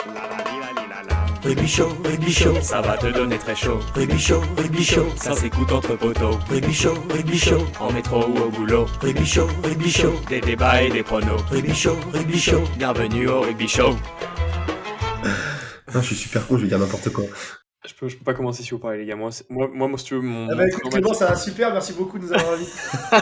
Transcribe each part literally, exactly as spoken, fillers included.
Rugby Show, Rugby Show, ça va te donner très chaud. Rugby Show, Rugby Show, ça s'écoute entre poteaux. Rugby Show, Rugby Show, en métro ou au boulot. Rugby Show, Rugby Show, des débats et des pronos. Rugby Show, Rugby Show, bienvenue au Rugby Show. Non, je suis super con, je vais dire n'importe quoi. Je peux, je peux pas commencer si vous parlez, les gars. Moi, moi, moi, moi, si tu veux, mon. Ah bah écoute, Clément, ça va super, merci beaucoup de nous avoir invités.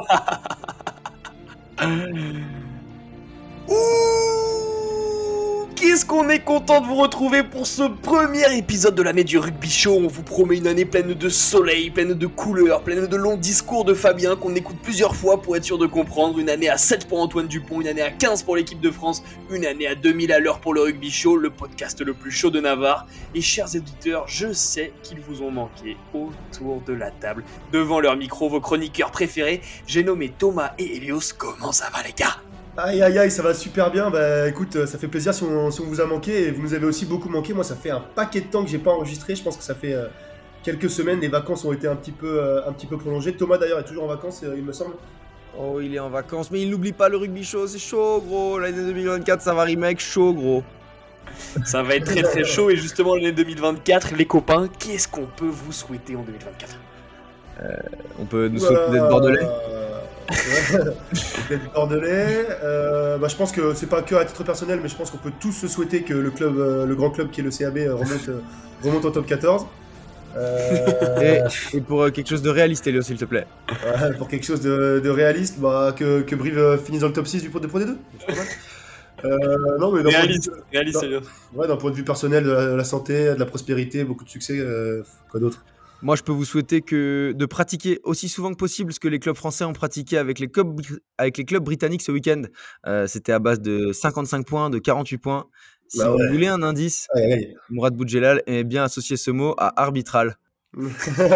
Ouh, qu'est-ce qu'on est content de vous retrouver pour ce premier épisode de l'année du Rugby Show. On vous promet une année pleine de soleil, pleine de couleurs, pleine de longs discours de Fabien qu'on écoute plusieurs fois pour être sûr de comprendre. Une année à sept pour Antoine Dupont, une année à quinze pour l'équipe de France, une année à deux mille à l'heure pour le Rugby Show, le podcast le plus chaud de Navarre. Et chers auditeurs, je sais qu'ils vous ont manqué autour de la table, devant leur micro, vos chroniqueurs préférés. J'ai nommé Thomas et Elios. Comment ça va les gars ? Aïe aïe aïe, ça va super bien. Bah écoute, ça fait plaisir si on, si on vous a manqué et vous nous avez aussi beaucoup manqué. Moi, ça fait un paquet de temps que j'ai pas enregistré. Je pense que ça fait euh, quelques semaines. Les vacances ont été un petit peu, euh, un petit peu prolongées. Thomas d'ailleurs est toujours en vacances, euh, il me semble. Oh, il est en vacances, mais il n'oublie pas le Rugby Show, c'est chaud gros. L'année deux mille vingt-quatre, ça va rimer avec chaud gros. Ça va être très très chaud et justement l'année deux mille vingt-quatre, les copains, qu'est-ce qu'on peut vous souhaiter en deux mille vingt-quatre ? euh, On peut nous souhaiter d'être bordelais. Ouais, d'être bordelais. Euh, bah, je pense que c'est pas que à titre personnel, mais je pense qu'on peut tous se souhaiter que le club, euh, le grand club qui est le C A B euh, remonte, euh, remonte en top quatorze. Euh... Et, et pour euh, quelque chose de réaliste, Elio, s'il te plaît. Ouais, pour quelque chose de, de réaliste, bah, que, que Brive euh, finisse dans le top six du Pro de Pro D deux. Euh, non, mais d'un réaliste, point de vue, réaliste, d'un, Elios. Ouais, d'un point de vue personnel, de la, de la santé, de la prospérité, beaucoup de succès, euh, quoi d'autre ? Moi, je peux vous souhaiter que de pratiquer aussi souvent que possible ce que les clubs français ont pratiqué avec les clubs, avec les clubs britanniques ce week-end. Euh, c'était à base de cinquante-cinq points, de quarante-huit points. Si bah vous ouais. voulez un indice, ouais, ouais. Mourad Boudjelal aimait bien associer ce mot à arbitral. Ouh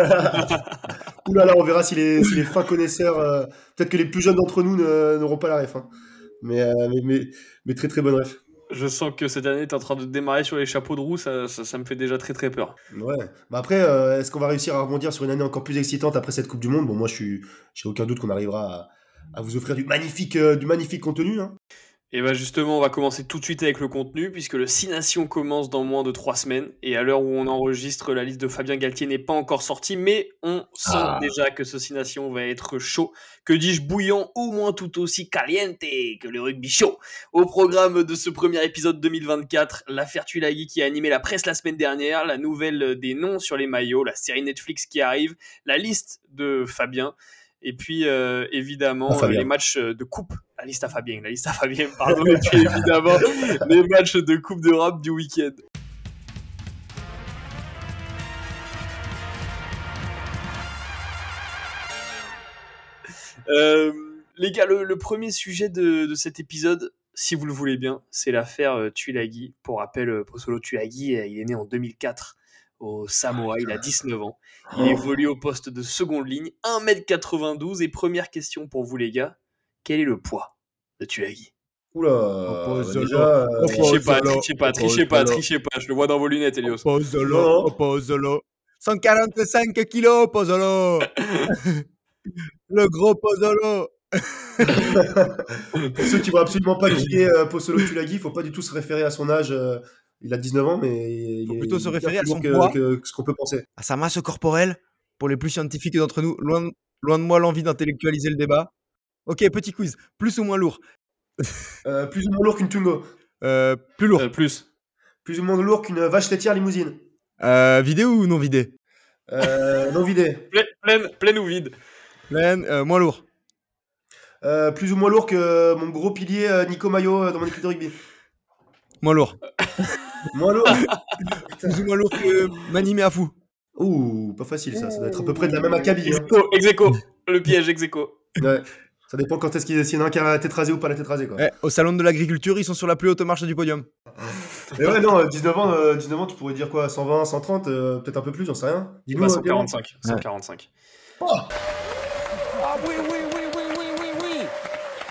là là, on verra si les, si les fins connaisseurs, euh, peut-être que les plus jeunes d'entre nous ne, n'auront pas la ref. Hein. Mais, euh, mais, mais, mais très très bonne ref. Je sens que cette année, tu es en train de démarrer sur les chapeaux de roue, ça, ça, ça me fait déjà très très peur. Ouais. Bah après, euh, est-ce qu'on va réussir à rebondir sur une année encore plus excitante après cette Coupe du Monde ? Bon, moi, je suis, j'ai aucun doute qu'on arrivera à, à vous offrir du magnifique, euh, du magnifique contenu. Hein. Et bah justement, on va commencer tout de suite avec le contenu, puisque le Six Nations commence dans moins de trois semaines, et à l'heure où on enregistre, la liste de Fabien Galtier n'est pas encore sortie, mais on sent ah. déjà que ce Six Nations va être chaud, que dis-je bouillant, au moins tout aussi caliente que le Rugby Show. Au programme de ce premier épisode deux mille vingt-quatre, l'affaire Tuilagi qui a animé la presse la semaine dernière, la nouvelle des noms sur les maillots, la série Netflix qui arrive, la liste de Fabien, et puis euh, évidemment ah, les matchs de coupe. La liste à Fabien, la liste à Fabien, pardon, et puis évidemment les matchs de Coupe d'Europe du week-end. Euh, les gars, le, le premier sujet de, de cet épisode, si vous le voulez bien, c'est l'affaire euh, Tuilagi. Pour rappel, euh, Posolo Tuilagi, euh, il est né en deux mille quatre au Samoa, il a dix-neuf ans. Il évolue au poste de seconde ligne, un mètre quatre-vingt-douze. Et première question pour vous les gars, quel est le poids de Tuilagi? Oula, bah déjà, euh, trichez pas, trichez pas, trichez pas, trichez pas, je le vois dans vos lunettes, Elios. Pozzolo, Pozzolo, cent quarante-cinq kilos, Pozzolo. Le gros Pozzolo. Pour ceux qui ne voient absolument pas qui est euh, Posolo Tuilagi, il ne faut pas du tout se référer à son âge. Euh, il a dix-neuf ans, mais il faut est, plutôt il se est référer à son que, poids, que, que ce qu'on peut penser. à sa masse corporelle. Pour les plus scientifiques d'entre nous, loin, loin de moi l'envie d'intellectualiser le débat. Ok, petit quiz. Plus ou moins lourd? euh, Plus ou moins lourd qu'une Tungo. Euh, plus lourd. Euh, plus. Plus ou moins lourd qu'une vache laitière limousine. Euh, vidé ou non vidé? euh, Non vidé. Pleine, pleine, pleine ou vide? Pleine, euh, moins lourd. Euh, plus ou moins lourd que mon gros pilier euh, Nico Maillot euh, dans mon équipe de rugby. Moins lourd. Moins lourd. Plus ou moins lourd que Manimé à fou. Ouh, pas facile ça, ça doit être à peu près de la même acabit. Hein. Execo, execo, le piège execo. Ouais, ça dépend quand est-ce qu'il y en a un qui a la tête rasée ou pas la tête rasée. Quoi. Ouais, au salon de l'agriculture, ils sont sur la plus haute marche du podium. Mais ouais, non, dix-neuf ans, euh, dix-neuf ans, tu pourrais dire quoi, cent vingt, cent trente, euh, peut-être un peu plus, j'en sais rien. Dis-nous, bah, cent quarante-cinq. cent quarante-cinq. Oh ah oui, oui, oui, oui, oui, oui, oui.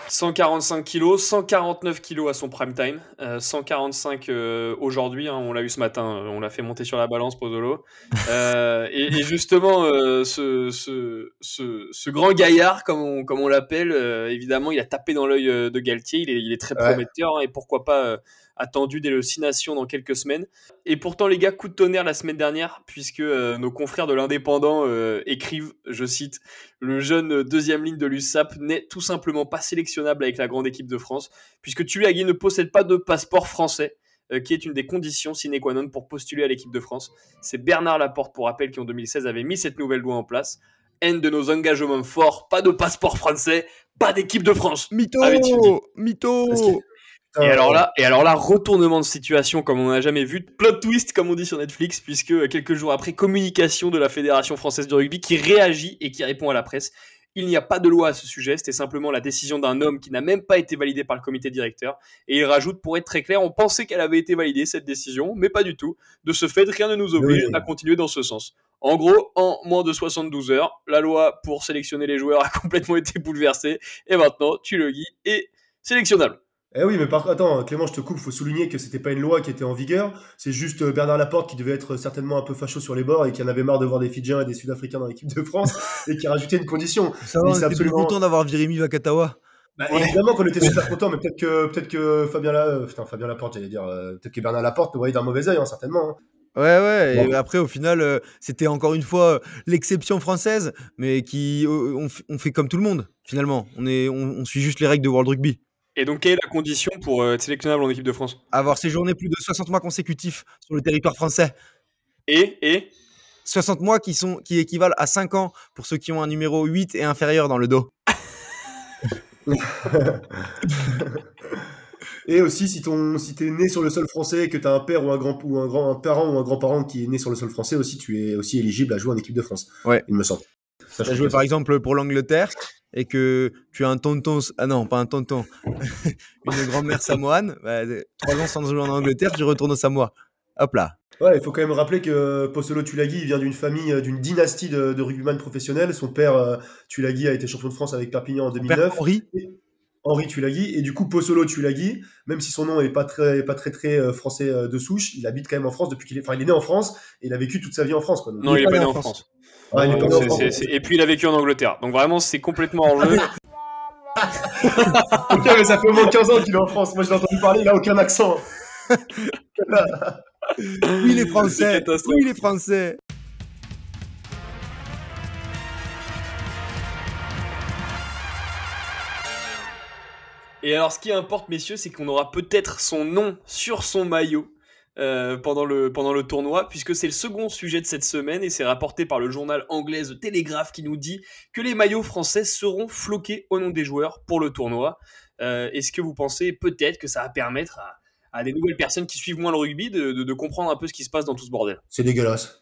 cent quarante-cinq kilos, cent quarante-neuf kilos à son prime time, euh, cent quarante-cinq euh, aujourd'hui, hein, on l'a eu ce matin, on l'a fait monter sur la balance, Pozzolo. Euh, et, et justement, euh, ce, ce, ce, ce grand gaillard, comme on, comme on l'appelle, euh, évidemment, il a tapé dans l'œil euh, de Galtier, il est, il est très Ouais. prometteur, hein, et pourquoi pas euh, attendu dès le Six Nations dans quelques semaines. Et pourtant, les gars, coup de tonnerre la semaine dernière, puisque euh, nos confrères de l'Indépendant euh, écrivent, je cite, le jeune deuxième ligne de l'U S A P n'est tout simplement pas sélectionnable avec la grande équipe de France, puisque Tuilagi ne possède pas de passeport français, euh, qui est une des conditions sine qua non pour postuler à l'équipe de France. C'est Bernard Laporte, pour rappel, qui en deux mille seize avait mis cette nouvelle loi en place. Haine de nos engagements forts, pas de passeport français, pas d'équipe de France. Mytho avait-il dit. Mytho Parce que- Et Ah, alors ouais. là, et alors là, retournement de situation comme on n'a jamais vu, plot twist comme on dit sur Netflix, puisque euh, quelques jours après, communication de la Fédération française de rugby qui réagit et qui répond à la presse. Il n'y a pas de loi à ce sujet, c'était simplement la décision d'un homme qui n'a même pas été validée par le comité directeur. Et il rajoute, pour être très clair, on pensait qu'elle avait été validée, cette décision, mais pas du tout. De ce fait, rien ne nous oblige Oui. à continuer dans ce sens. En gros, en moins de soixante-douze heures, la loi pour sélectionner les joueurs a complètement été bouleversée. Et maintenant, Tuilagi est sélectionnable. Eh oui, mais par contre, attends, Clément, je te coupe, faut souligner que c'était pas une loi qui était en vigueur, c'est juste euh, Bernard Laporte qui devait être certainement un peu facho sur les bords et qui en avait marre de voir des Fidjiens et des Sud-Africains dans l'équipe de France et qui a rajouté une condition. Ça va, Mais on c'est était absolument- plus content d'avoir Virimi Vakatawa. Bah, évidemment qu'on était super contents, mais peut-être que, peut-être que Fabien, La... euh, putain, Fabien Laporte, j'allais dire, euh, peut-être que Bernard Laporte nous voyait d'un mauvais œil, hein, certainement. hein. Ouais, ouais, et Bon. après, au final, euh, c'était encore une fois euh, l'exception française, mais qui, euh, on, f- on fait comme tout le monde, finalement. On, est, on, on suit juste les règles de World Rugby. Et donc, quelle est la condition pour euh, être sélectionnable en équipe de France ? Avoir séjourné plus de soixante mois consécutifs sur le territoire français. Et, et soixante mois qui, sont, qui équivalent à cinq ans pour ceux qui ont un numéro huit et inférieur dans le dos. Et aussi, si, ton, si t'es né sur le sol français et que t'as un père ou un grand ou un grand un parent ou un grand-parent qui est né sur le sol français, aussi, tu es aussi éligible à jouer en équipe de France. Ouais. Il me semble. Ça, je Tu as trouve joué que par ça- exemple pour l'Angleterre et que tu as un tonton. Ah non, pas un tonton. Une grand-mère samoane. Bah, trois ans sans jouer en Angleterre, tu retournes au Samoa. Hop là. Ouais, il faut quand même rappeler que Pozzolo Tuilagi il vient d'une famille, euh, d'une dynastie de, de rugbyman professionnels. Son père, euh, Tuilagi, a été champion de France avec Perpignan en deux mille neuf. Père Henri. Henri Tuilagi. Et du coup, Pozzolo Tuilagi, même si son nom est pas très, pas très, très euh, français euh, de souche, il habite quand même en France depuis qu'il est, enfin, il est né en France et il a vécu toute sa vie en France, quoi. Donc, non, il est est pas pas né né en en France. France. ouais, il est pas né en C'est- France. c'est- c'est- Et puis il a vécu en Angleterre. Donc vraiment, c'est complètement hors jeu. Ok, mais ça fait au moins quinze ans qu'il est en France. Moi, je l'ai entendu parler, il a aucun accent. Oui, les C'est Français. catastrophe. Oui, les Français. Et alors, ce qui importe, messieurs, c'est qu'on aura peut-être son nom sur son maillot euh, pendant, le, pendant le tournoi, puisque c'est le second sujet de cette semaine et c'est rapporté par le journal anglais The Telegraph qui nous dit que les maillots français seront floqués au nom des joueurs pour le tournoi. Euh, Est-ce que vous pensez peut-être que ça va permettre à, à des nouvelles personnes qui suivent moins le rugby de, de, de comprendre un peu ce qui se passe dans tout ce bordel? C'est dégueulasse.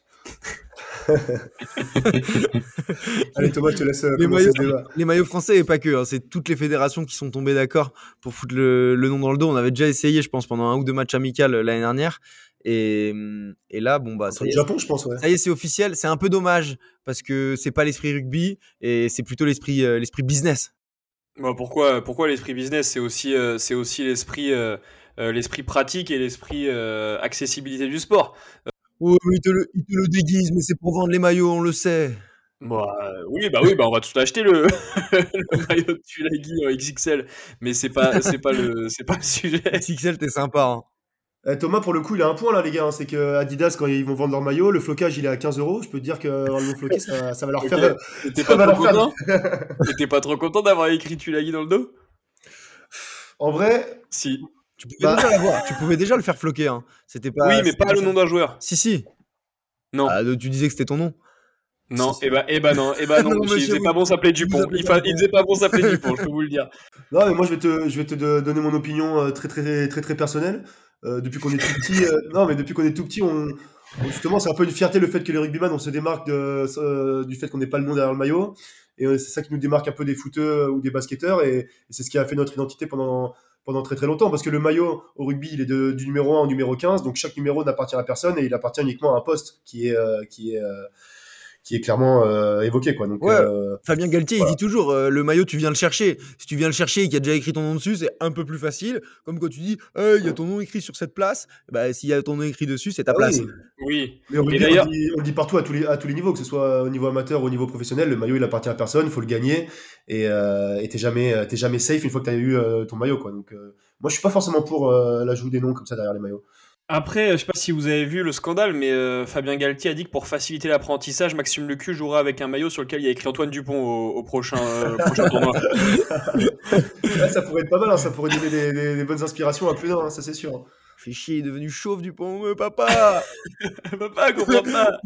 Allez, Thomas, je te laisse euh, Les commencer maillots, ce débat. les maillots français et pas que, hein, c'est toutes les fédérations qui sont tombées d'accord pour foutre le, le nom dans le dos. On avait déjà essayé, je pense, pendant un ou deux matchs amicaux l'année dernière. Et, et là, bon, bah, ça Contre y le est, Japon, je pense, ouais. ça y est, c'est officiel. C'est un peu dommage parce que c'est pas l'esprit rugby et c'est plutôt l'esprit euh, l'esprit business. Bah, pourquoi, pourquoi l'esprit business? C'est aussi, euh, c'est aussi l'esprit, euh, euh, l'esprit pratique et l'esprit euh, accessibilité du sport. Oh, il te, le, il te le déguise, mais c'est pour vendre les maillots, on le sait. Bah, euh, oui, bah oui, bah on va tout acheter le, le maillot de Tuilagi en X X L, mais c'est pas, c'est pas le, c'est pas le sujet. X X L, t'es sympa. Hein. Euh, Thomas, pour le coup, il a un point là, les gars. hein, C'est que Adidas, quand ils vont vendre leur maillot, le flocage, il est à quinze euros. Je peux te dire que avoir le nom floqué, ça, ça va leur Ok. faire. Et T'es Ça pas va trop leur faire- content? Et t'es pas trop content d'avoir écrit Tuilagi dans le dos? En vrai, Si. Tu pouvais, Bah. déjà l'avoir. Tu pouvais déjà le faire floquer. Hein. C'était pas. Oui, mais c'était pas le nom d'un joueur. Si, si. Non. Ah, tu disais que c'était ton nom. Non, si, si. et bah, et bah non, et bah non, Non, il monsieur, faisait oui. pas bon s'appeler Il Dupont. vous appelait Il, pas fa... Dupont. il faisait pas bon s'appeler Dupont, je peux vous le dire. non, mais moi, je vais te, je vais te de- donner mon opinion euh, très, très, très, très personnelle. Euh, depuis qu'on est tout petit, euh, non, mais depuis qu'on est tout petit, on, on- justement, c'est un peu une fierté le fait que les rugbyman, on se démarque de, euh, du fait qu'on n'ait pas le nom derrière le maillot. Et euh, c'est ça qui nous démarque un peu des footeux ou des basketteurs. Et, et c'est ce qui a fait notre identité pendant, pendant très très longtemps. Parce que le maillot au rugby, il est de, du numéro un au numéro quinze. Donc chaque numéro n'appartient à personne et il appartient uniquement à un poste qui est, euh, qui est, euh, qui est clairement euh, évoqué, quoi. Donc, Ouais. euh, Fabien Galtier, voilà. il dit toujours euh, le maillot, tu viens le chercher. Si tu viens le chercher et qu'il y a déjà écrit ton nom dessus, c'est un peu plus facile. Comme quand tu dis, il hey, y a ton nom écrit sur cette place. Bah, s'il y a ton nom écrit dessus, c'est ta Ah place. oui. Oui. Mais au Et rugby, on, d'ailleurs, dit, on le dit partout à tous, les, à tous les niveaux, que ce soit au niveau amateur ou au niveau professionnel, le maillot il appartient à personne, il faut le gagner et euh, et t'es jamais, t'es jamais safe une fois que t'as eu euh, ton maillot, quoi. Donc euh, moi je suis pas forcément pour euh, l'ajout des noms comme ça derrière les maillots. après, je sais pas si vous avez vu le scandale, mais euh, Fabien Galtier a dit que pour faciliter l'apprentissage, Maxime Lecu jouera avec un maillot sur lequel il y a écrit Antoine Dupont au, au prochain, euh, prochain tournoi. Ouais, ça pourrait être pas mal, hein, ça pourrait donner des, des, des bonnes inspirations à plus d'un, hein, ça c'est sûr. Fais chier, il est devenu chauve Dupont, euh, papa. Papa, comprends pas.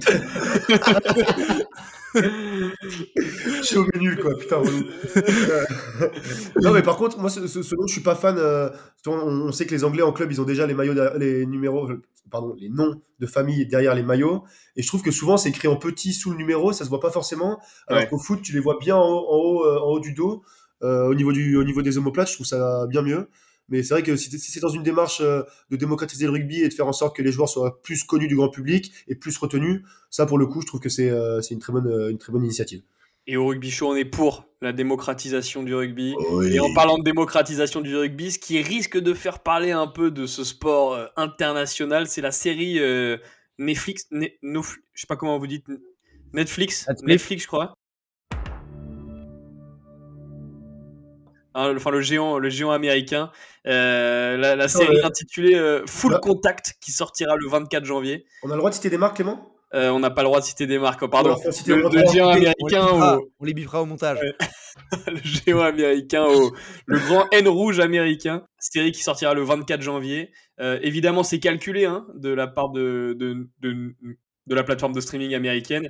Chaud mais nul, quoi, putain. relou. Euh, non mais par contre, moi ce, ce, ce dont je suis pas fan, euh, on, on sait que les Anglais en club ils ont déjà les maillots, derrière- les numéros, euh, pardon, les noms de famille derrière les maillots, et je trouve que souvent c'est écrit en petit sous le numéro, ça se voit pas forcément, alors Ouais. qu'au foot tu les vois bien en haut, en haut, euh, en haut du dos, euh, au niveau du, au niveau des omoplates, je trouve ça bien mieux. Mais c'est vrai que si, t- si c'est dans une démarche euh, de démocratiser le rugby et de faire en sorte que les joueurs soient plus connus du grand public et plus retenus, ça pour le coup je trouve que c'est euh, c'est une très bonne, euh, une très bonne initiative. Et au Rugby Show, on est pour la démocratisation du rugby. Oui. Et en parlant de démocratisation du rugby, ce qui risque de faire parler un peu de ce sport euh, international, c'est la série euh, Netflix, ne, no, je sais pas comment vous dites, Netflix, Netflix. Netflix, je crois. Hein, enfin, le géant, le géant américain. Euh, la, la série ouais. intitulée euh, Full Là. Contact qui sortira le vingt-quatre janvier. On a le droit de citer des marques, Clément? Euh, on n'a pas le droit de citer des marques, oh, pardon. Alors, faut citer Le, au le droit. géant On les américain bipera, au, on les bipera au montage. Ouais. le géant américain au le grand N rouge américain, série qui sortira le vingt-quatre janvier. Euh, évidemment, c'est calculé hein, de la part de, de, de, de la plateforme de streaming américaine.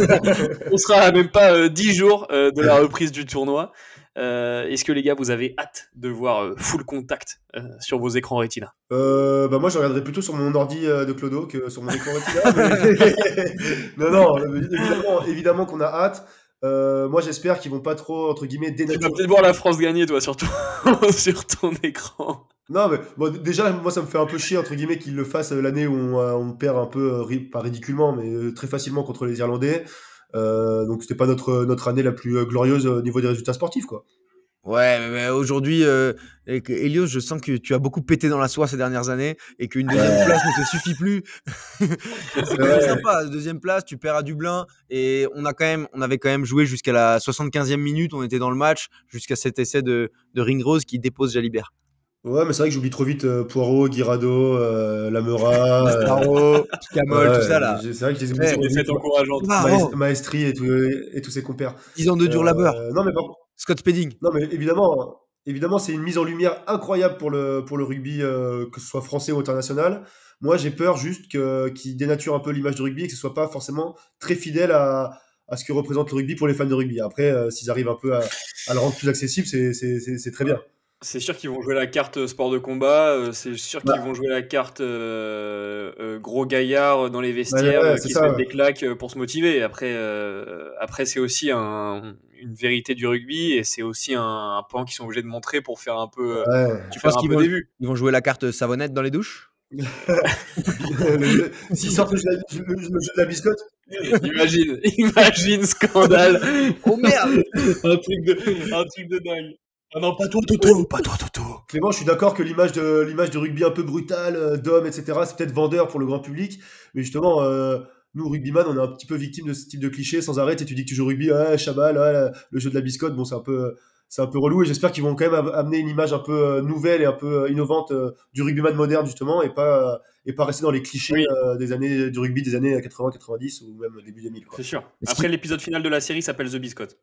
On sera à même pas euh, dix jours euh, de la reprise du tournoi. Euh, est-ce que les gars, vous avez hâte de voir euh, Full Contact euh, sur vos écrans Retina? Euh, bah moi, je regarderai plutôt sur mon ordi euh, de Clodo que sur mon écran Retina. Mais... non, non, évidemment, évidemment qu'on a hâte. Euh, moi, j'espère qu'ils vont pas trop, entre guillemets, Tu vas dénaturer. peut-être voir la France gagner, toi, surtout sur ton écran. Non, mais bon, déjà, moi, ça me fait un peu chier, entre guillemets, qu'ils le fassent euh, l'année où on, euh, on perd un peu, euh, ri- pas ridiculement, mais euh, très facilement contre les Irlandais. Euh, donc, c'était pas notre, notre année la plus euh, glorieuse au niveau des résultats sportifs, quoi. Ouais, mais, mais aujourd'hui, euh, et que- Elios, je sens que tu as beaucoup pété dans la soie ces dernières années et qu'une deuxième place ne te suffit plus. C'est quand même Ouais. sympa, deuxième place, tu perds à Dublin et on a quand même, on avait quand même joué jusqu'à la soixante-quinzième minute, on était dans le match jusqu'à cet essai de, de Ringrose qui dépose Jalibert. Ouais, mais c'est vrai que j'oublie trop vite euh, Poirot, Guirado, euh, Lamera. euh, Mastaro, Camol, ouais, tout ça là. j'ai- C'est vrai que je les ai Ouais, oubliés Des trop fêtes vite. encourageantes. Ah, Maes- oh, Maestri et, tout- et tous ses compères. dix ans de dur Euh, labeur. non, mais par, Scott Spedding. non, mais évidemment, évidemment, c'est une mise en lumière incroyable pour le, pour le rugby, euh, que ce soit français ou international. Moi, j'ai peur juste que, qu'il dénature un peu l'image du rugby et que ce soit pas forcément très fidèle à, à ce que représente le rugby pour les fans de rugby. Après, euh, s'ils arrivent un peu à, à le rendre plus accessible, c'est, c'est, c'est, c'est très bien. C'est sûr qu'ils vont jouer la carte euh, sport de combat, euh, c'est sûr Bah. qu'ils vont jouer la carte euh, euh, gros gaillard dans les Ouais, vestiaires ouais, euh, c'est qui ça, se mettent ouais. des claques euh, pour se motiver. Après, euh, après c'est aussi un- une vérité du rugby et c'est aussi un, un point qu'ils sont obligés de montrer pour faire un peu, euh, Ouais. Tu faire penses un qu'ils peu vont, des vues. ils vont jouer la carte savonnette dans les douches? Le jeu- S'ils sortent le jeu, de la- le- le jeu de la biscotte, Imagine, imagine scandale, Oh merde! un truc de, un truc de dingue. Ah non, pas toi Toto, pas toi Toto. Clément, je suis d'accord que l'image de l'image du rugby un peu brutal, euh, d'homme, et cetera, c'est peut-être vendeur pour le grand public, mais justement, euh, nous, rugbyman, on est un petit peu victime de ce type de cliché sans arrêt. Tu sais, tu dis que tu joues au rugby, ouais, Chabal, ouais, le jeu de la biscotte, bon, c'est un peu, c'est un peu relou, et j'espère qu'ils vont quand même am- amener une image un peu euh, nouvelle et un peu euh, innovante euh, du rugbyman moderne, justement, et pas, euh, et pas rester dans les clichés Oui. euh, des années, du rugby des années quatre-vingts, quatre-vingt-dix ou même début deux mille, quoi. C'est sûr. Est-ce Après, qu'il- l'épisode final de la série s'appelle The Biscotte.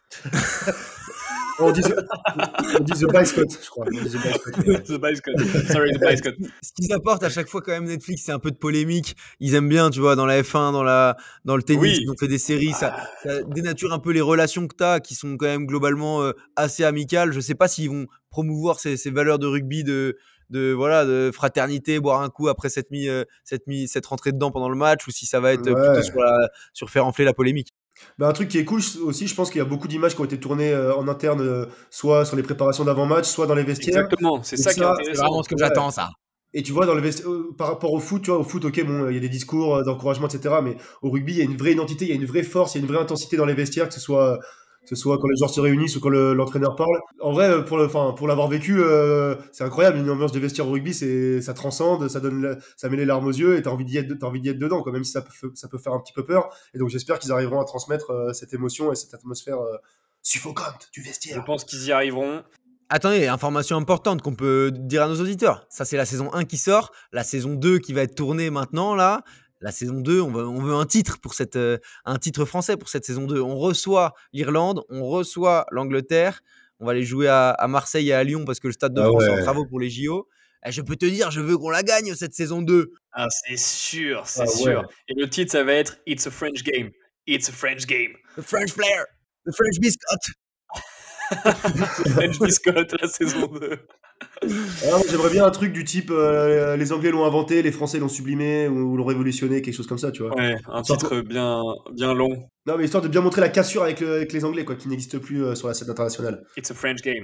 On dit, the, on dit the biscotte, je crois. On dit the biscotte. The Biscotte. Sorry, The Biscotte. Ce qu'ils apportent à chaque fois quand même Netflix, c'est un peu de polémique. Ils aiment bien, tu vois, dans la F un, dans la dans le tennis, Oui. ils ont fait des séries, ça, ça dénature un peu les relations que tu as qui sont quand même globalement euh, assez amicales. Je sais pas s'ils vont promouvoir ces, ces valeurs de rugby de de voilà, de fraternité, boire un coup après cette mis euh, cette mis cette rentrée dedans pendant le match ou si ça va être euh, Ouais. plutôt sur la sur faire enfler la polémique. Bah, un truc qui est cool aussi, je pense qu'il y a beaucoup d'images qui ont été tournées euh, en interne, euh, soit sur les préparations d'avant-match, soit dans les vestiaires. Exactement, c'est Donc ça qui est ça, C'est intéressant. vraiment ce que Ouais. j'attends ça. Et tu vois, dans le vesti- euh, par rapport au foot, tu vois, au foot, ok, bon, il y a des discours euh, d'encouragement, et cetera. Mais au rugby, il y a une vraie identité, il y a une vraie force, il y a une vraie intensité dans les vestiaires, que ce soit, que ce soit quand les joueurs se réunissent ou quand le- l'entraîneur parle. En vrai, euh, pour le, enfin, pour l'avoir vécu, euh, c'est incroyable. Une ambiance de vestiaire au rugby, c'est, ça transcende, ça donne, la- ça met les larmes aux yeux et t'as envie d'y être, t'as envie d'y être dedans, quoi, même si ça peut, ça peut faire un petit peu peur. Et donc, j'espère qu'ils arriveront à transmettre euh, cette émotion et cette atmosphère euh, suffocante du Je vestiaire. pense qu'ils y arriveront. Attendez, information importante qu'on peut dire à nos auditeurs. Ça, c'est la saison un qui sort. La saison deux qui va être tournée maintenant, là. La saison deux, on veut, on veut un titre pour cette, euh, un titre français pour cette saison deux. On reçoit l'Irlande, on reçoit l'Angleterre. On va les jouer à, à Marseille et à Lyon parce que le Stade de Ah France est en ouais. travaux pour les J O. Et je peux te dire, je veux qu'on la gagne cette saison deux. Ah, c'est sûr, c'est Ah sûr. ouais. Et le titre, ça va être It's a French Game. It's a French Game. The French Flair, the French Biscuit. French Biscotte, la saison deux. Ah, moi, j'aimerais bien un truc du type euh, les Anglais l'ont inventé, les Français l'ont sublimé ou, ou l'ont révolutionné, quelque chose comme ça, tu vois. Ouais, un Histoire titre bien, bien long. Non, mais histoire de bien montrer la cassure avec, le- avec les Anglais, quoi, qui n'existe plus euh, sur la scène internationale. It's a French Game.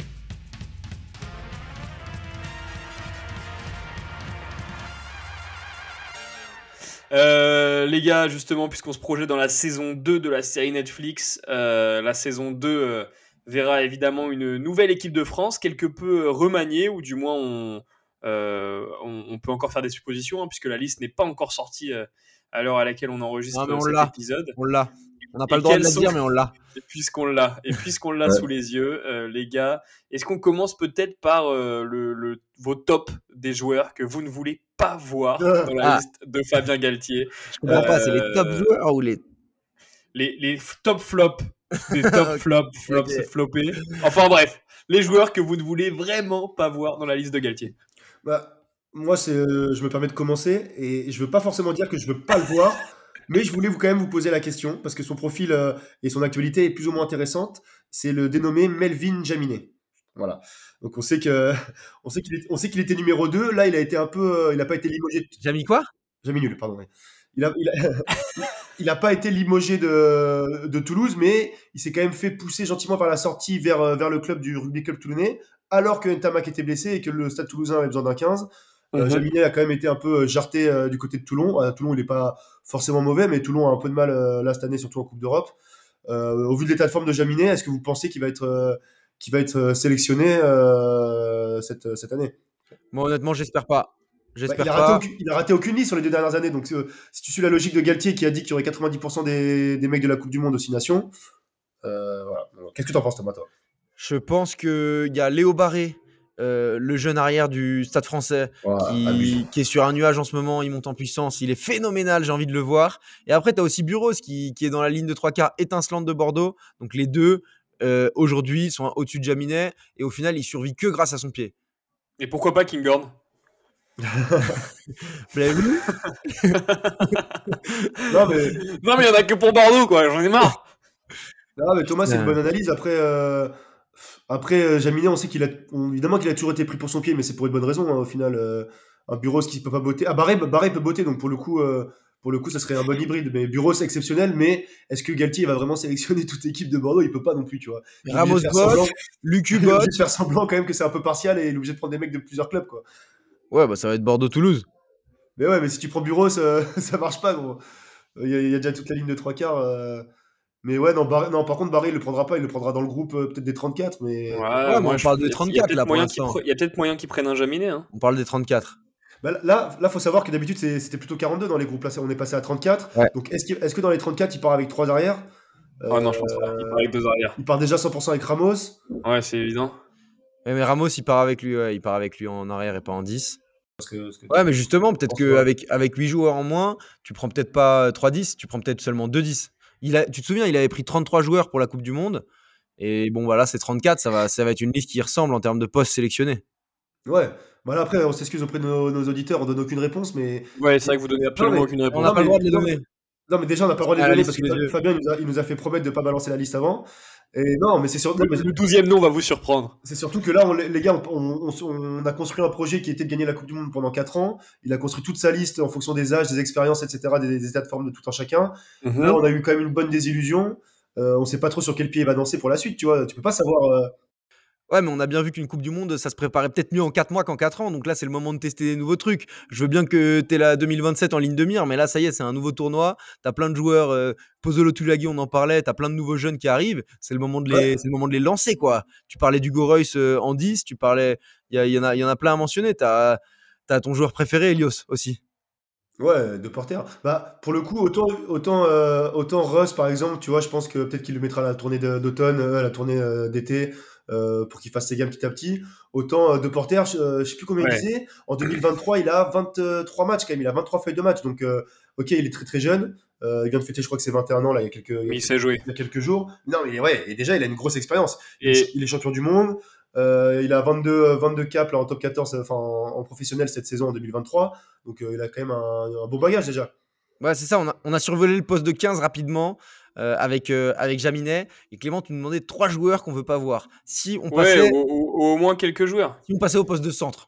Euh, les gars, justement, puisqu'on se projette dans la saison deux de la série Netflix, euh, la saison deux euh, verra évidemment une nouvelle équipe de France, quelque peu remaniée, ou du moins on, euh, on, on peut encore faire des suppositions, hein, puisque la liste n'est pas encore sortie euh, à l'heure à laquelle on enregistre Non, mais on cet l'a. épisode. On l'a. On n'a pas Et le droit de quels la sont- dire, mais on l'a. Et puisqu'on l'a, et puisqu'on l'a Ouais. sous les yeux, euh, les gars, est-ce qu'on commence peut-être par euh, le, le- vos tops des joueurs que vous ne voulez pas voir Ah. dans la Ah. liste de Fabien Galtier, Je comprends pas, c'est les top Euh, joueurs ou les. les, les f- top flops, des top flops, flops, Ok. floppés. Enfin bref, les joueurs que vous ne voulez vraiment pas voir dans la liste de Galtier. Bah, moi, c'est, euh, je me permets de commencer et je veux pas forcément dire que je veux pas le voir, mais je voulais vous quand même vous poser la question parce que son profil euh, et son actualité est plus ou moins intéressante. C'est le dénommé Melvin Jaminet. Voilà. Donc on sait que, on sait qu'il est- on sait qu'il était numéro deux. Là, il a été un peu, euh, il a pas été limogé. J'ai mis quoi? Jamais nul, pardon. ouais. Il a, il a, il a pas été limogé de, de Toulouse, mais il s'est quand même fait pousser gentiment vers la sortie vers, euh, vers le club du rugby club toulonnais, alors que Ntamak était blessé et que le Stade Toulousain avait besoin d'un quinze. Euh, Mhm. Jaminet a quand même été un peu euh, jarté euh, du côté de Toulon. À Toulon, il n'est pas forcément mauvais, mais Toulon a un peu de mal euh, là cette année, surtout en Coupe d'Europe. Euh, au vu de l'état de forme de Jaminet, est-ce que vous pensez qu'il va être, euh, qu'il va être euh, sélectionné euh, cette, cette année? Moi, honnêtement, j'espère pas. Bah, J'espère il, a raté pas. aucune, il a raté aucune liste sur les deux dernières années. Donc, euh, si tu suis la logique de Galtier qui a dit qu'il y aurait quatre-vingt-dix pour cent des, des mecs de la Coupe du Monde aux six nations, euh, voilà. Qu'est-ce que tu en penses, Thomas, toi? Je pense qu'il y a Léo Barré, euh, le jeune arrière du Stade français, qui, qui est sur un nuage en ce moment. Il monte en puissance. Il est phénoménal. J'ai envie de le voir. Et après, tu as aussi Buros qui, qui est dans la ligne de trois quarts étincelante de Bordeaux. Donc, les deux, euh, aujourd'hui, sont au-dessus de Jaminet. Et au final, il survit que grâce à son pied. Et pourquoi pas Kinghorn? Vous l'avez vu? Non, mais, Non mais il y en a que pour Bordeaux quoi, j'en ai marre. non, mais Thomas, c'est une Ouais. bonne analyse. Après, euh, après euh, Jaminet, on sait qu'il a, on- évidemment qu'il a toujours été pris pour son pied, mais c'est pour une bonne raison, hein, au final. euh, un Buros qui peut pas botter. Ah, Barré, Barré peut botter, donc pour le coup, euh, pour le coup, ça serait un bon hybride. Mais Buros, c'est exceptionnel, mais est-ce que Galtier va vraiment sélectionner toute l'équipe de Bordeaux? Il peut pas non plus, tu vois. Il est Ramos obligé de faire Bot, semblant- Lucu il est Bot. obligé de faire semblant quand même que c'est un peu partial et il est obligé de prendre des mecs de plusieurs clubs, quoi. Ouais, bah ça va être Bordeaux-Toulouse. Mais ouais, mais si tu prends Buros, euh, ça marche pas, gros. Il y, a- il y a déjà toute la ligne de trois quarts. euh, Mais ouais, non, Barré- non, par contre, Barré, il le prendra pas. Il le prendra dans le groupe euh, peut-être des trente-quatre. Mais Ouais, mais moi, on je- parle de il y a trente-quatre, peut-être là, pour moyen qu'ils l'instant. pre- Il y a peut-être moyen qu'ils prennent un Jaminet. Hein. On parle des trente-quatre. Bah, là, là, faut savoir que d'habitude, c'est- c'était plutôt quarante-deux dans les groupes. Là, c'est- on est passé à trente-quatre. Ouais. Donc, est-ce que, est-ce que dans les trente-quatre, il part avec trois arrières? Ah non, je pense pas. Il part avec deux arrières. Il part déjà cent pour cent avec Ramos. Ouais, c'est évident. Ouais, mais Ramos, il part avec lui, ouais, il part avec lui en arrière et pas en dix. Parce que, parce que- Ouais, mais justement, peut-être pense pas. qu'avec avec huit joueurs en moins, tu prends peut-être pas trois dix, tu prends peut-être seulement deux dix. Il a, tu te souviens, il avait pris trente-trois joueurs pour la Coupe du Monde. Et bon, voilà, c'est trente-quatre, ça va, ça va être une liste qui ressemble en termes de postes sélectionnés. Ouais. Voilà, après, on s'excuse auprès de nos, nos auditeurs, on donne aucune réponse. Mais Ouais, c'est vrai que vous donnez absolument Non, mais- aucune On réponse. n'a Non, pas le mais- droit de les non, donner. non, mais déjà, on n'a pas le droit de les Ah, donner allez, parce sous les que yeux. Fabien il nous, a, il nous a fait promettre de ne pas balancer la liste avant. Et non, mais c'est sur- non, mais Le douzième nom va vous surprendre. c'est surtout que là, on- les gars, on, on- on- on a construit un projet qui était de gagner la Coupe du Monde pendant quatre ans. Il a construit toute sa liste en fonction des âges, des expériences, et cetera, des, des états de forme de tout un chacun. Là, on a eu quand même une bonne désillusion. Euh, on sait pas trop sur quel pied il va danser pour la suite, tu vois. Tu peux pas savoir. euh, Ouais, mais on a bien vu qu'une Coupe du Monde, ça se préparait peut-être mieux en quatre mois qu'en quatre ans. Donc là, c'est le moment de tester des nouveaux trucs. Je veux bien que tu aies la deux mille vingt-sept en ligne de mire, mais là, ça y est, c'est un nouveau tournoi. Tu as plein de joueurs. Euh, Pozzolo Tulagi, on en parlait. Tu as plein de nouveaux jeunes qui arrivent. C'est le moment de les, Ouais. c'est le moment de les lancer, quoi. Tu parlais d'Hugo Reus euh, en dix. Tu parlais. Il y, a- il y, en a- il y en a plein à mentionner. Tu as ton joueur préféré, Elios, aussi. Ouais, de porter. Bah, pour le coup, autant, autant, euh, autant Russ, par exemple, tu vois, je pense que peut-être qu'il le mettra à la tournée de- d'automne, euh, à la tournée euh, d'été, euh, pour qu'il fasse ses gammes petit à petit. Autant euh, de porter, je, euh, je sais plus combien il Ouais. disait, en deux mille vingt-trois, il a vingt-trois matchs quand même, il a vingt-trois feuilles de match. Donc, euh, ok, il est très très jeune. Euh, il vient de fêter, je crois que c'est vingt et un ans, là, il y a quelques, il y a Mais il quelques, sait jouer. il y a quelques jours. Non, mais ouais, et déjà, il a une grosse expérience. Il est, Et ch- il est champion du monde. Euh, il a vingt-deux, euh, vingt-deux caps là, en top quatorze, enfin en, en professionnel cette saison en deux mille vingt-trois. Donc, euh, il a quand même un, un bon bagage déjà. Ouais, c'est ça. On a, on a survolé le poste de quinze rapidement euh, avec, euh, avec Jaminet. Et Clément, tu nous demandais trois joueurs qu'on veut pas voir. Si on ouais, passait, au, au- au moins quelques joueurs. si on passait au poste de centre.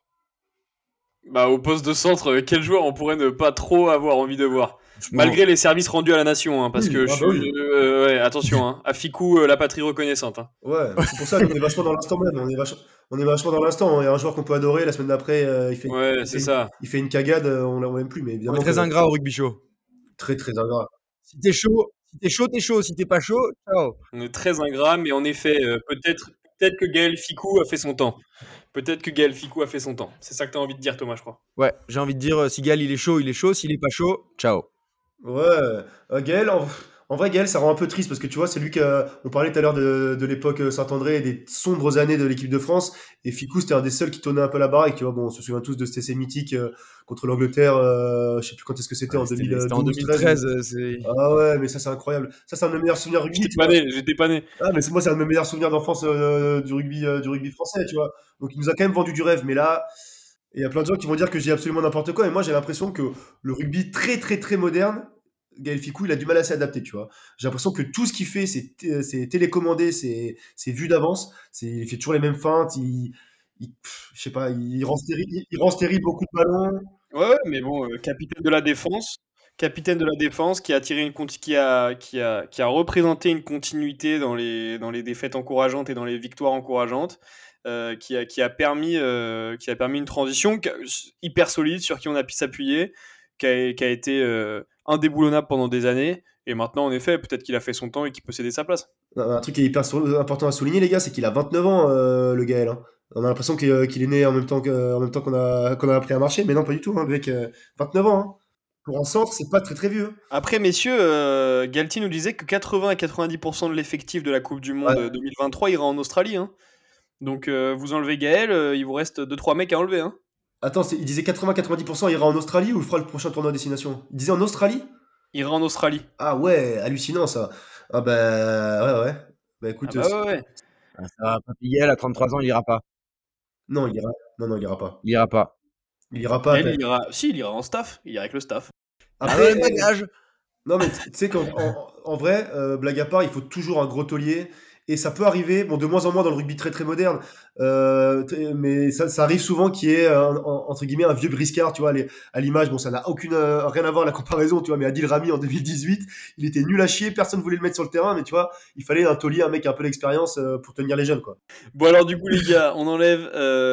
Bah, au poste de centre, euh, quel joueur on pourrait ne pas trop avoir envie de voir? Franchement, Malgré les services rendus à la nation, hein, parce Oui, que ah je bah suis. oui. euh, ouais, attention, hein, à Ficou, euh, la patrie reconnaissante. Hein. Ouais, mais c'est pour ça qu'on est vachement dans l'instant même. On est vachement, on est vachement dans l'instant. Il y a un joueur qu'on peut adorer. La semaine d'après, euh, il, fait, Ouais, il, fait c'est une, ça. il fait une cagade, euh, on l'a- on l'aime plus. Mais on est évidemment très que ingrat au rugby show. très très ingrat. Si t'es chaud, si t'es chaud, t'es chaud. Si t'es pas chaud, ciao. On est très ingrat, mais en effet, euh, peut-être peut-être que Gaël Ficou a fait son temps. Peut-être que Gaël Ficou a fait son temps. C'est ça que tu as envie de dire, Thomas, je crois. Ouais, j'ai envie de dire, euh, si Gal il est chaud, il est chaud. S'il est pas chaud, ciao. Ouais, euh, Gaël, en, en vrai, Gaël, ça rend un peu triste parce que tu vois, c'est lui que. On parlait tout à l'heure de, de l'époque euh, Saint-André et des sombres années de l'équipe de France. Et Ficou, c'était un des seuls qui tournait un peu la baraque. Tu vois, bon, on se souvient tous de cet essai mythique euh, contre l'Angleterre. Euh, je sais plus quand est-ce que c'était, Ouais, en c'était c'était en deux mille douze, treize. deux mille treize. euh, c'est... Ah ouais, mais ça, c'est incroyable. Ça, c'est un de mes meilleurs souvenirs rugby, J'étais tu pas vois. né, j'étais pas né. Ah, mais c'est- moi, c'est un de mes meilleurs souvenirs d'enfance euh, du rugby, euh, du rugby français, tu vois. Donc, il nous a quand même vendu du rêve. Mais là, il y a plein de gens qui vont dire que je dis absolument n'importe quoi. Et moi, j'ai l'impression que le rugby très, très, très moderne, Gaël Ficou, il a du mal à s'adapter, tu vois. J'ai l'impression que tout ce qu'il fait, c'est té- c'est télécommandé, c'est c'est vu d'avance. C'est- Il fait toujours les mêmes feintes. Il, il- pff, je sais pas, il rend stérile, il, il rend stérile beaucoup de ballons. Ouais, ouais, mais bon, euh, capitaine de la défense, capitaine de la défense qui a tiré une conti- qui a, qui a, qui a représenté une continuité dans les, dans les défaites encourageantes et dans les victoires encourageantes, euh, qui a, qui a permis, euh, qui a permis une transition qui a- hyper solide sur qui on a pu s'appuyer, qui a, qui a été euh, indéboulonnable pendant des années. Et maintenant, en effet, peut-être qu'il a fait son temps et qu'il peut céder sa place. Un un truc qui est hyper sou- important à souligner, les gars, c'est qu'il a vingt-neuf ans, euh, le Gaël, hein. On a l'impression qu'il euh, qu'il est né en même temps que- en même temps qu'on a, qu'on a appris à marcher, mais non, pas du tout, hein, le mec, euh, vingt-neuf ans, hein. Pour un centre, c'est pas très très vieux. Après, messieurs, euh, Galtier nous disait que quatre-vingts à quatre-vingt-dix pour cent de l'effectif de la Coupe du Monde Ouais. euh, deux mille vingt-trois ira en Australie. Hein. Donc, euh, vous enlevez Gaël, euh, il vous reste deux trois mecs à enlever. Hein. Attends, c'est- il disait quatre-vingts à quatre-vingt-dix pour cent ira en Australie ou il fera le prochain tournoi à destination? Il disait en Australie? Ira en Australie. Ah ouais, hallucinant ça. Ah bah ouais, ouais. Bah Ah écoute, bah euh, ouais, ouais. Ah, ça va, Papy Gaël, à trente-trois ans, il ira pas. non, il ira. Non, non, il ira pas. Il ira pas. Il ira pas. Gaël, t'as- il ira... Si, il ira en staff. Il ira avec le staff. Ah Après, ouais, bagage. non, mais tu sais qu'en en, en vrai, euh, blague à part, il faut toujours un gros taulier. Et ça peut arriver, bon, de moins en moins dans le rugby très très moderne, euh, t- mais ça, ça arrive souvent qu'il y ait, un- un- entre guillemets, un vieux briscard, tu vois, les- à l'image, bon, ça n'a aucune, euh, rien à voir la comparaison, tu vois, mais Adil Rami en deux mille dix-huit, il était nul à chier, personne voulait le mettre sur le terrain, mais tu vois, il fallait un taulier, un mec qui a un peu d'expérience euh, pour tenir les jeunes, quoi. Bon, alors, du coup, les gars, on enlève,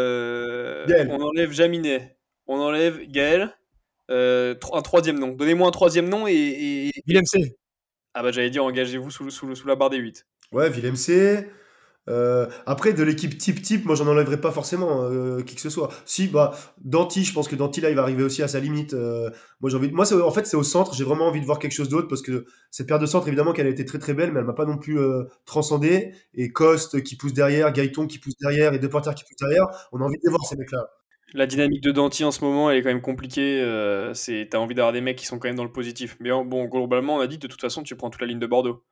euh, Gaël. on enlève Jaminet. On enlève Gaël. Euh, tro- un troisième nom. Donnez-moi un troisième nom et. et- et- Willem C. Ah bah, j'allais dire, engagez-vous sous, sous, sous la barre des huit. Ouais, Willem C. Euh, après, de l'équipe type-type, moi j'en enlèverais pas forcément euh, qui que ce soit. Si, bah, Danti, je pense que Danti là il va arriver aussi à sa limite. Euh, moi j'ai envie, moi c'est- en fait c'est au centre, j'ai vraiment envie de voir quelque chose d'autre parce que cette paire de centre évidemment qu'elle a été très très belle, mais elle m'a pas non plus euh, transcendé. Et Coste qui pousse derrière, Gaëton qui pousse derrière et deux porteurs qui poussent derrière, on a envie de les voir ces mecs-là. La dynamique de Danti en ce moment, elle est quand même compliquée. Euh, c'est, t'as envie d'avoir des mecs qui sont quand même dans le positif. Mais en- bon, globalement, on a dit de toute façon, tu prends toute la ligne de Bordeaux.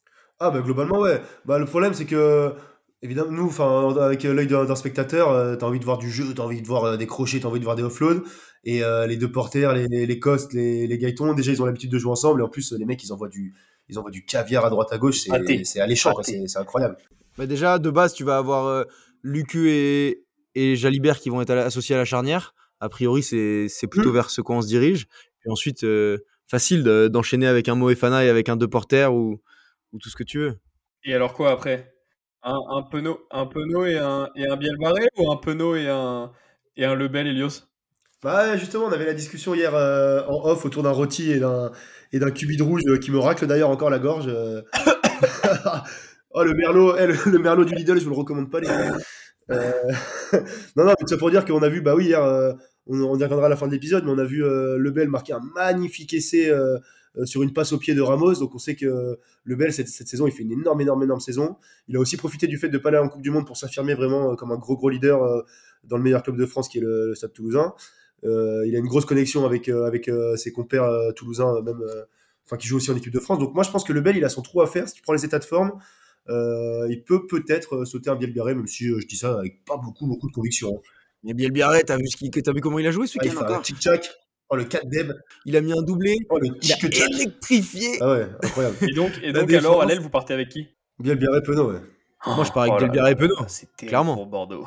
Ah bah globalement ouais. Bah le problème c'est que évidemment nous enfin avec euh, l'œil d'un d'un spectateur, euh, t'as envie de voir du jeu, t'as envie de voir euh, des crochets, t'as envie de voir des offloads et euh, les deux porteurs, les les Costes, les les Gaëtons, déjà ils ont l'habitude de jouer ensemble et en plus euh, les mecs ils envoient du ils envoient du caviar à droite à gauche, c'est Pâté. c'est alléchant quoi, Pâté. c'est c'est incroyable. Bah déjà, de base, tu vas avoir euh, Lucu et, et Jalibert qui vont être à la- associés à la charnière. A priori, c'est c'est plutôt Hmm. vers ce qu'on se dirige. Puis ensuite, euh, facile de- d'enchaîner avec un Moefana et avec un deux porteurs ou, ou tout ce que tu veux. Et alors quoi après? Un, un Penaud, un Penaud et un, et un Biel Barré ou un Penaud et un, et un Lebel, Elios? Bah, justement, on avait la discussion hier euh, en off autour d'un rôti et d'un et d'un cubide rouge euh, qui me racle d'ailleurs encore la gorge. euh. Oh, le merlot, eh, le, le merlot du Lidl, je vous le recommande pas, les gars. Euh, Non, non, mais tout ça pour dire qu'on a vu, bah oui, hier, euh, on, on y reviendra à la fin de l'épisode, mais on a vu euh, Lebel marquer un magnifique essai euh, euh, sur une passe au pied de Ramos. Donc on sait que Lebel, cette, cette saison, il fait une énorme, énorme, énorme saison. Il a aussi profité du fait de ne pas aller en Coupe du Monde pour s'affirmer vraiment euh, comme un gros, gros leader euh, dans le meilleur club de France qui est le, le Stade Toulousain. Euh, il a une grosse connexion avec, euh, avec euh, ses compères euh, toulousains, euh, même, euh, enfin, qui jouent aussi en équipe de France. Donc moi, je pense que Lebel, il a son trou à faire. Si tu prends les états de forme, euh, il peut peut-être euh, sauter un Biel Barré, même si euh, je dis ça avec pas beaucoup, beaucoup de conviction. hein. Mais Biel Biarré, t'as vu, ce qu'il- t'as vu comment il a joué ce Ah, il week-end fait un encore? tic-tac. Oh, le quatre deb. Il a mis un doublé, Oh, le il a tic-tac. électrifié. Ah ouais, incroyable. Et donc, et La donc alors, défense. à l'aile, vous partez avec qui? Biel Barré, Penaud, ouais. Moi, je pars avec Oh Biel là Biarré et là Penaud, là, c'est terrible clairement. pour Bordeaux.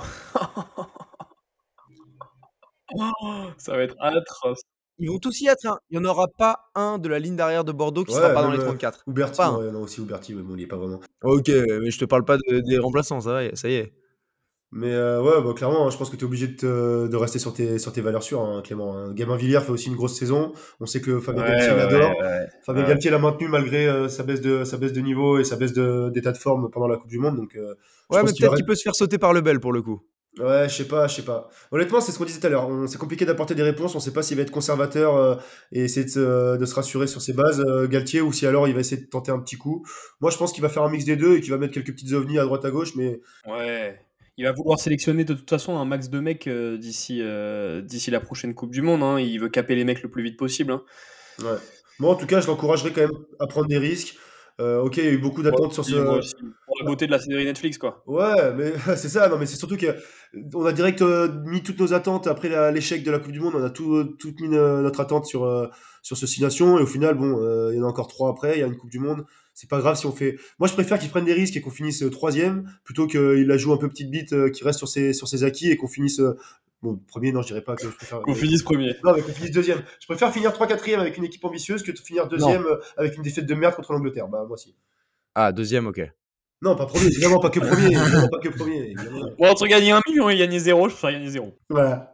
Ça va être atroce. Ils vont tous y être. hein. Il n'y en aura pas un de la ligne d'arrière de Bordeaux qui Ouais, sera pas dans même les euh, trente-quatre. Ouberti, Pas non, un. ouais, non, aussi Ouberti, mais bon, il est pas vraiment. Ok, mais je te parle pas de- des remplaçants, ça, va, ça y est. Mais euh, ouais, bah, clairement, hein, je pense que tu es obligé de, te- de rester sur tes, sur tes valeurs sûres, hein, Clément. hein. Gabin Villiers fait aussi une grosse saison. On sait que Fabien Ouais, Galtier ouais, l'adore. ouais, ouais. Fabien Ouais. Galtier l'a maintenu malgré euh, sa, baisse de, sa baisse de niveau et sa baisse de- d'état de forme pendant la Coupe du Monde. Donc, euh, je Ouais, pense mais qu'il va peut-être qu'il peut se faire sauter par le Bel pour le coup. Ouais, je sais pas, je sais pas. Honnêtement, c'est ce qu'on disait tout à l'heure. On- C'est compliqué d'apporter des réponses. On sait pas s'il va être conservateur euh, et essayer de se, de se rassurer sur ses bases, euh, Galtier, ou si alors il va essayer de tenter un petit coup. Moi, je pense qu'il va faire un mix des deux et qu'il va mettre quelques petites ovnis à droite à gauche. Mais Ouais. Il va vouloir sélectionner de toute façon un max de mecs euh, d'ici euh, d'ici la prochaine Coupe du Monde. hein. Il veut caper les mecs le plus vite possible. hein. ouais. Moi, en tout cas, je l'encouragerais quand même à prendre des risques. Euh, ok, il y a eu beaucoup Moi d'attentes sur aussi, moi ce. aussi. Pour la beauté de la série Netflix, quoi. Ouais, mais c'est ça. Non, mais c'est surtout que on a direct euh, mis toutes nos attentes après la- l'échec de la Coupe du Monde. On a tout, tout mis euh, notre attente sur euh, sur ce six nations et au final, bon, euh, il y en a encore trois après. Il y a une Coupe du Monde. C'est pas grave si on fait. Moi, je préfère qu'ils prennent des risques et qu'on finisse euh, troisième plutôt qu'il la joue un peu petite bite, euh, qu'il reste sur ses sur ses acquis et qu'on finisse. euh, Bon, premier, non, je dirais pas que je préfère. Qu'on mais- finisse premier. Non, mais qu'on finisse deuxième. Je préfère finir trois quatrième avec une équipe ambitieuse que de finir deuxième euh, avec une défaite de merde contre l'Angleterre. Bah, moi aussi. Ah, deuxième, ok. Non, pas premier, évidemment pas que premier, évidemment pas que premier. évidemment. Bon, entre gagner un million et gagner zéro, je préfère gagner zéro. Voilà.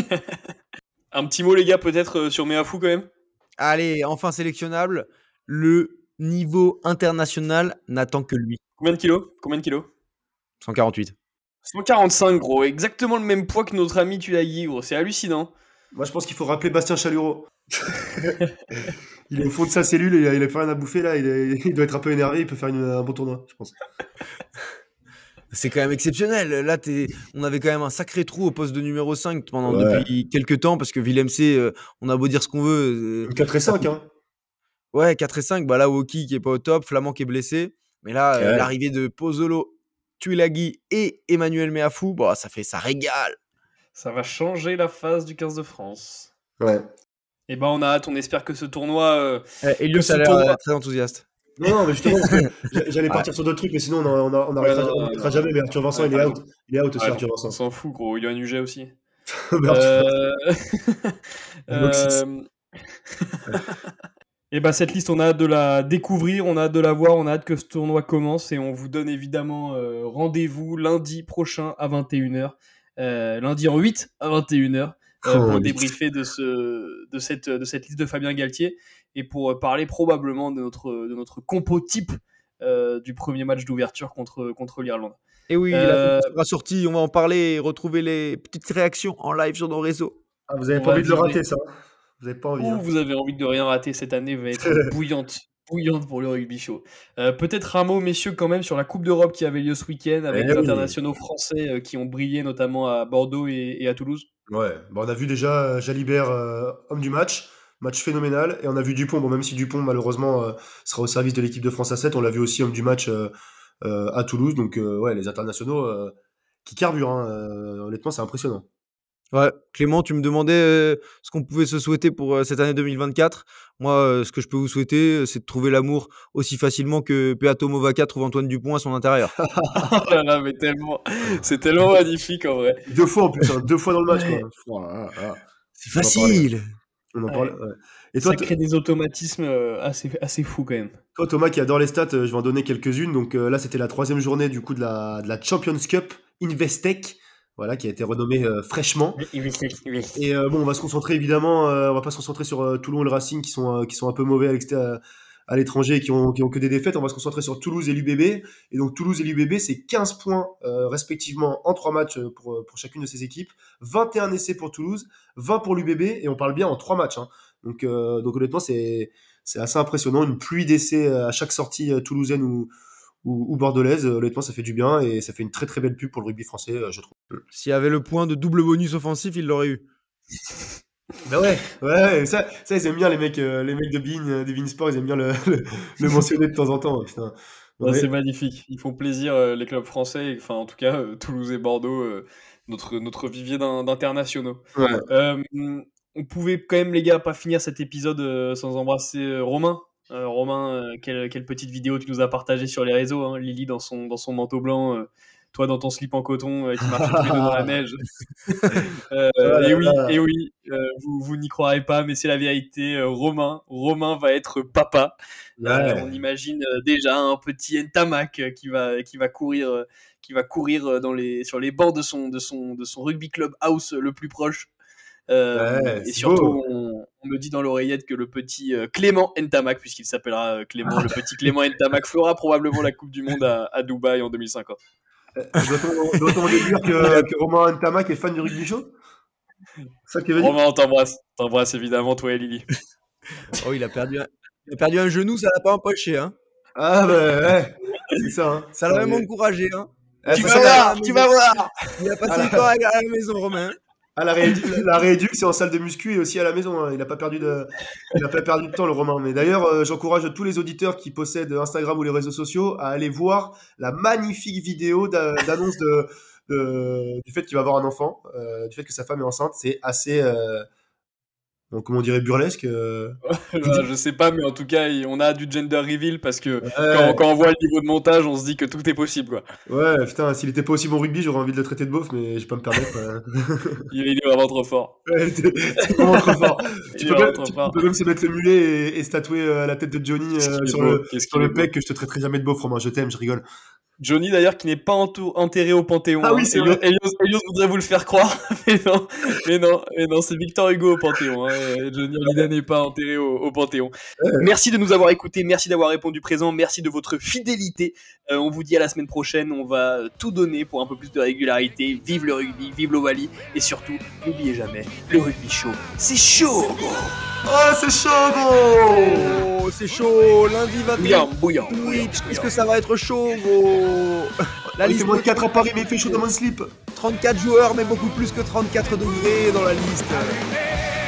Un petit mot, les gars, peut-être euh, sur Meafou quand même. Allez, enfin sélectionnable. Le niveau international n'attend que lui. Combien de kilos Combien de kilos cent quarante-huit. cent quarante-cinq, gros. Exactement le même poids que notre ami Tulagi, gros. C'est hallucinant. Moi, je pense qu'il faut rappeler Bastien Chalureau. Il est au fond de sa cellule, il a, il a plus rien à bouffer là, il, est- il doit être un peu énervé, il peut faire une- un bon tournoi, je pense. C'est quand même exceptionnel. Là, t'es- on avait quand même un sacré trou au poste de numéro cinq pendant Ouais. depuis quelques temps parce que Willem C, euh, on a beau dire ce qu'on veut. euh, quatre et cinq, hein. Ouais, quatre et cinq. Bah là, Woki qui est pas au top, Flamand qui est blessé. Mais là, euh, Ouais. l'arrivée de Pozzolo, Tuilagi et Emmanuel Meafou, bah, ça fait ça régale. Ça va changer la phase du quinze de France. Ouais. Et ben, on a hâte, on espère que ce tournoi. euh, Eh, Elios ce a l'air tournoi- euh, très enthousiaste. Non, non, mais justement, parce que j'a- j'allais Ouais. partir sur d'autres trucs, mais sinon on en- on en- on n'arrêtera Ouais, non, on non, n'arrêtera non. jamais, mais Arthur Vincent, Ouais, il est t'as out. Il est out aussi, ouais, Arthur on Vincent. s'en fout, gros. Il y a un U G aussi. Mais Arthur- Euh... Moxis. euh, Et bah cette liste, on a hâte de la découvrir, on a hâte de la voir, on a hâte que ce tournoi commence et on vous donne évidemment euh, rendez-vous lundi prochain à vingt et une heures. Euh, lundi en huit à vingt et une heures euh, Oh, pour huit. débriefer de, ce, de, cette, de cette liste de Fabien Galtier et pour euh, parler probablement de notre, de notre compo type euh, du premier match d'ouverture contre, contre l'Irlande. Et oui, Euh, la sera sortie, on va en parler et retrouver les petites réactions en live sur nos réseaux. Ah, vous avez on pas va envie de le viser. rater, ça. Vous avez pas envie. Ouh, hein. vous avez envie de rien rater, cette année va être bouillante, bouillante pour le rugby show. Euh, peut-être un mot, messieurs, quand même, sur la Coupe d'Europe qui avait lieu ce week-end, avec Eh des oui. internationaux français euh, qui ont brillé, notamment à Bordeaux et, et à Toulouse. Ouais, bon, on a vu déjà euh, Jalibert, euh, homme du match, match phénoménal, et on a vu Dupont, bon, même si Dupont malheureusement euh, sera au service de l'équipe de France à sept, on l'a vu aussi homme du match euh, euh, à Toulouse, donc euh, ouais, les internationaux euh, qui carburent, hein, euh, honnêtement c'est impressionnant. Ouais, Clément, tu me demandais euh, ce qu'on pouvait se souhaiter pour euh, cette année deux mille vingt-quatre. Moi, euh, ce que je peux vous souhaiter, euh, c'est de trouver l'amour aussi facilement que Peato Movaca trouve Antoine Dupont à son intérieur. Oh là là, mais tellement, c'est tellement magnifique en vrai. Deux fois en plus, hein, deux fois dans le match. Ouais. Quoi. Oh là là là. C'est On va parler. facile. On en Ouais. parle. Ouais. Et Ça toi, t- crée des automatismes euh, assez, assez fous quand même. toi, Thomas, qui adore les stats, euh, je vais en donner quelques-unes. Donc euh, là, c'était la troisième journée du coup de la, de la Champions Cup Investec, voilà, qui a été renommée euh, fraîchement. Et euh, bon, on va se concentrer évidemment, euh, on va pas se concentrer sur euh, Toulon et le Racing qui sont, euh, qui sont un peu mauvais à l'extérieur, à l'étranger et qui ont, qui ont que des défaites. On va se concentrer sur Toulouse et l'U B B. Et donc Toulouse et l'U B B, c'est quinze points euh, respectivement en trois matchs euh, pour, euh, pour chacune de ces équipes. vingt et un essais pour Toulouse, vingt pour l'U B B, et on parle bien en trois matchs. Hein. Donc, euh, donc honnêtement, c'est, c'est assez impressionnant. Une pluie d'essais euh, à chaque sortie euh, toulousaine ou, ou, ou bordelaise. Euh, Honnêtement, ça fait du bien et ça fait une très très belle pub pour le rugby français, euh, je trouve. S'il y avait le point de double bonus offensif, il l'aurait eu. Bah ouais, ouais, ouais, ça, ça ils aiment bien les mecs, euh, les mecs de Bein, euh, des Bein Sport, ils aiment bien le, le, le mentionner de temps en temps. Putain. Ouais, Ouais. c'est magnifique. Ils font plaisir, euh, les clubs français, et- enfin en tout cas euh, Toulouse et Bordeaux, euh, notre, notre vivier d'in- d'internationaux. Ouais. Euh, on pouvait quand même, les gars, pas finir cet épisode euh, sans embrasser euh, Romain. Euh, Romain, euh, quelle, quelle petite vidéo tu nous as partagé sur les réseaux, hein, Lily dans son, dans son manteau blanc, euh, toi dans ton slip en coton euh, qui marche tous les deux dans la neige. Euh, Voilà, et oui, voilà. et oui, euh, vous, vous n'y croirez pas, mais c'est la vérité. euh, Romain, Romain va être papa. Euh, Ouais. on imagine euh, déjà un petit Ntamak euh, qui va, qui va courir, euh, qui va courir euh, dans les, sur les bords de son, de son, de son rugby club house le plus proche. Euh, Ouais, et c'est surtout, beau. on, on me dit dans l'oreillette que le petit euh, Clément Ntamak, puisqu'il s'appellera euh, Clément, le petit Clément Ntamak fera probablement la Coupe du Monde à, à Dubaï en deux mille cinquante. Doit-on doit-on déduire que, que Romain Ntamak est fan du rugby show? C'est ça que tu veux dire? Romain, on t'embrasse. T'embrasse évidemment, toi et Lily. Oh, il a perdu un, il a perdu un genou, ça l'a pas empoché. Hein. Ah bah ouais, c'est ça. Hein. Ça l'a Ça, même mais- encouragé. Hein. Ah, Tu ça, vas c'est voir, la- tu vas voir. Il a passé Ah, le temps à à la maison, Romain. Ah, la, réédu- la rééduque, c'est en salle de muscu et aussi à la maison. Hein. Il n'a pas perdu de, il a pas perdu de temps, le Romain. Mais d'ailleurs, euh, j'encourage tous les auditeurs qui possèdent Instagram ou les réseaux sociaux à aller voir la magnifique vidéo d'a- d'annonce de, de- du fait qu'il va avoir un enfant, euh, du fait que sa femme est enceinte. C'est assez, euh, bon, comment on dirait, burlesque. euh. Bah, je sais pas, mais en tout cas, il- on a du gender reveal parce que Ouais. quand, quand on voit le niveau de montage, on se dit que tout est possible, quoi. Ouais, putain, s'il était pas aussi bon au rugby, j'aurais envie de le traiter de beauf, mais je vais pas me permettre. euh. Il, il est vraiment trop fort. Ouais, t'es t'es vraiment trop fort. Il Tu est peux, vraiment même, trop tu fort. peux même se mettre le mulet et, et se tatouer euh, la tête de Johnny Qu'est-ce euh, qu'il est sur beau, le, qu'est-ce sur qu'il est le beau. pec, que je te traiterai jamais de beauf, Romain. Je t'aime, je rigole. Johnny d'ailleurs qui n'est pas entou- enterré au Panthéon. Ah oui, hein. c'est Elios, vrai. Elios- Elios voudrait vous le faire croire, mais non, mais non, mais non, c'est Victor Hugo au Panthéon. Hein. Euh, Johnny Hallyday n'est pas enterré au, au Panthéon. Merci de nous avoir écoutés, merci d'avoir répondu présent, merci de votre fidélité. Euh, on vous dit à la semaine prochaine, on va tout donner pour un peu plus de régularité. Vive le rugby, vive l'Ovalie et surtout, n'oubliez jamais, le rugby show, c'est chaud. Oh, c'est chaud, gros. Oh, c'est chaud. Lundi vingt et un. Bouillant, bouillant, bouillant. Twitch, est-ce que ça va être chaud, gros? La Il liste fait moins de quatre à Paris, mais il fait chaud dans mon slip. trente-quatre joueurs, mais beaucoup plus que trente-quatre degrés dans la liste.